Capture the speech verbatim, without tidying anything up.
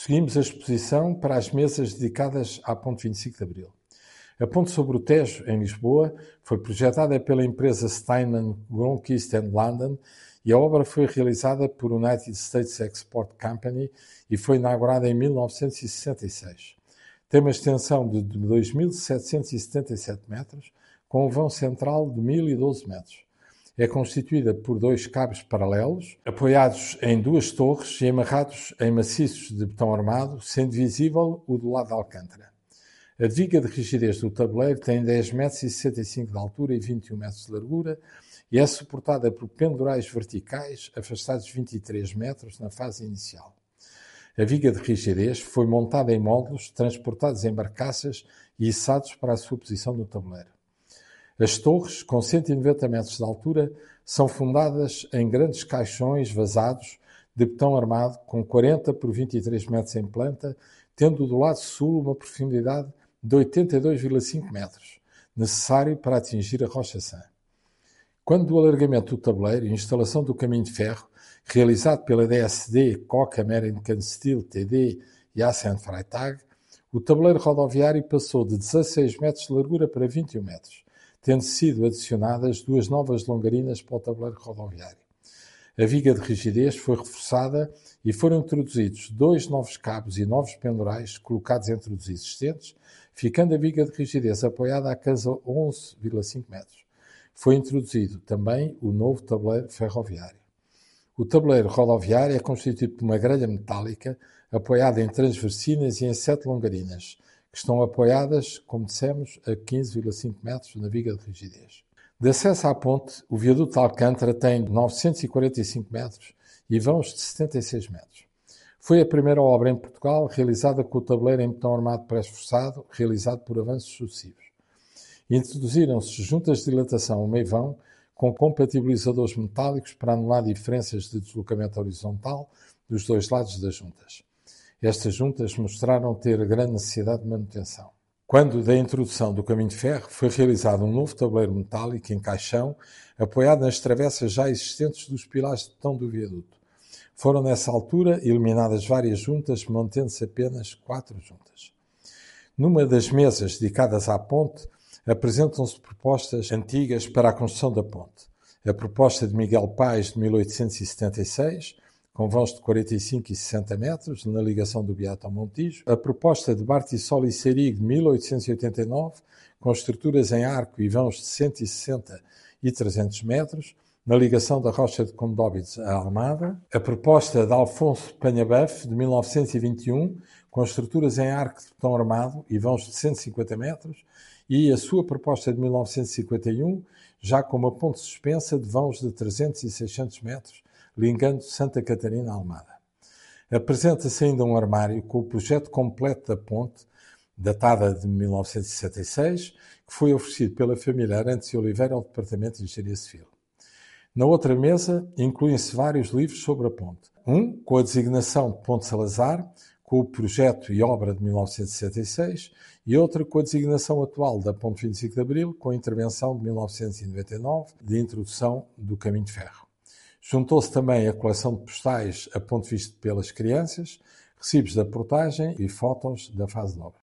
Seguimos a exposição para as mesas dedicadas à Ponte vinte e cinco de Abril. A ponte sobre o Tejo, em Lisboa, foi projetada pela empresa Steinman Gronquist and London e a obra foi realizada por United States Export Company e foi inaugurada em mil novecentos e sessenta e seis. Tem uma extensão de dois mil setecentos e setenta e sete metros, com um vão central de mil e doze metros. É constituída por dois cabos paralelos, apoiados em duas torres e amarrados em maciços de betão armado, sendo visível o do lado de Alcântara. A viga de rigidez do tabuleiro tem dez metros e sessenta e cinco de altura e vinte e um metros de largura e é suportada por pendurais verticais afastados vinte e três metros na fase inicial. A viga de rigidez foi montada em módulos transportados em barcaças e içados para a sua posição no tabuleiro. As torres, com cento e noventa metros de altura, são fundadas em grandes caixões vazados de betão armado com quarenta por vinte e três metros em planta, tendo do lado sul uma profundidade de oitenta e dois vírgula cinco metros, necessário para atingir a Rocha Sã. Quando do alargamento do tabuleiro e instalação do caminho de ferro, realizado pela D S D, Koch American Steel T D e Ascent Freitag, o tabuleiro rodoviário passou de dezasseis metros de largura para vinte e um metros, tendo sido adicionadas duas novas longarinas para o tabuleiro rodoviário. A viga de rigidez foi reforçada e foram introduzidos dois novos cabos e novos pendurais colocados entre os existentes, ficando a viga de rigidez apoiada a casa onze vírgula cinco metros. Foi introduzido também o novo tabuleiro ferroviário. O tabuleiro rodoviário é constituído por uma grelha metálica apoiada em transversinas e em sete longarinas, que estão apoiadas, como dissemos, a quinze vírgula cinco metros na viga de rigidez. De acesso à ponte, o viaduto de Alcântara tem novecentos e quarenta e cinco metros e vãos de setenta e seis metros. Foi a primeira obra em Portugal realizada com o tabuleiro em betão armado pré-esforçado, realizado por avanços sucessivos. Introduziram-se juntas de dilatação ao meio-vão, com compatibilizadores metálicos para anular diferenças de deslocamento horizontal dos dois lados das juntas. Estas juntas mostraram ter grande necessidade de manutenção. Quando da introdução do caminho de ferro, foi realizado um novo tabuleiro metálico em caixão, apoiado nas travessas já existentes dos pilares de betão do viaduto. Foram, nessa altura, eliminadas várias juntas, mantendo-se apenas quatro juntas. Numa das mesas dedicadas à ponte, apresentam-se propostas antigas para a construção da ponte. A proposta de Miguel Paes, de mil oitocentos e setenta e seis, com vãos de quarenta e cinco e sessenta metros, na ligação do Beato ao Montijo. A proposta de Bartisol e Seirig, de mil oitocentos e oitenta e nove, com estruturas em arco e vãos de cento e sessenta e trezentos metros, na ligação da Rocha de Condóbitos à Almada. A proposta de Alfonso Panhabeff, de mil novecentos e vinte e um, com estruturas em arco de betão armado e vãos de cento e cinquenta metros, e a sua proposta de mil novecentos e cinquenta e um, já com uma ponte suspensa de vãos de trezentos e seiscentos metros, ligando Santa Catarina à Almada. Apresenta-se ainda um armário com o projeto completo da ponte, datada de mil novecentos e sessenta e seis, que foi oferecido pela família Arantes e Oliveira ao Departamento de Engenharia Civil. Na outra mesa, incluem-se vários livros sobre a ponte. Um, com a designação de Ponte Salazar, com o projeto e obra de mil novecentos e sessenta e seis, e outra com a designação atual da Ponte vinte e cinco de Abril, com a intervenção de mil novecentos e noventa e nove, de introdução do caminho de ferro. Juntou-se também a coleção de postais A Ponte Vista pelas Crianças, recibos da portagem e fotos da fase de obra.